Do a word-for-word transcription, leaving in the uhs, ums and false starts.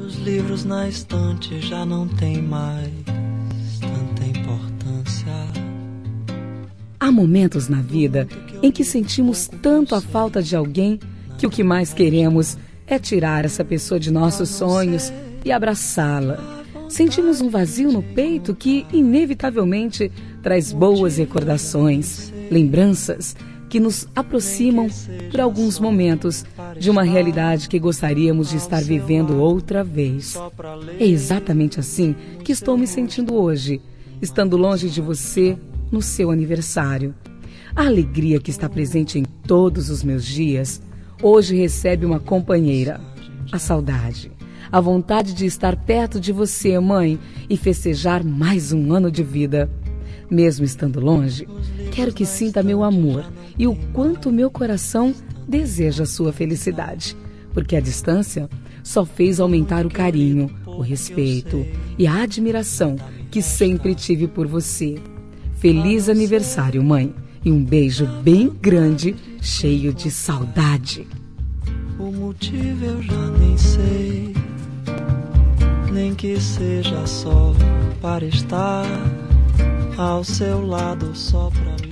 Os livros na estante já não têm mais tanta importância. Há momentos na vida em que sentimos tanto a falta de alguém que o que mais queremos é tirar essa pessoa de nossos sonhos e abraçá-la. Sentimos um vazio no peito que, inevitavelmente, traz boas recordações, lembranças que nos aproximam por alguns momentos de uma realidade que gostaríamos de estar vivendo outra vez. É exatamente assim que estou me sentindo hoje, estando longe de você no seu aniversário. A alegria que está presente em todos os meus dias, hoje recebe uma companheira, a saudade. A vontade de estar perto de você, mãe, e festejar mais um ano de vida. Mesmo estando longe, quero que sinta meu amor e o quanto meu coração deseja a sua felicidade. Porque a distância só fez aumentar o carinho, o respeito e a admiração que sempre tive por você. Feliz aniversário, mãe, e um beijo bem grande, cheio de saudade. O motivo eu já nem sei, nem que seja só para estar ao seu lado só pra mim.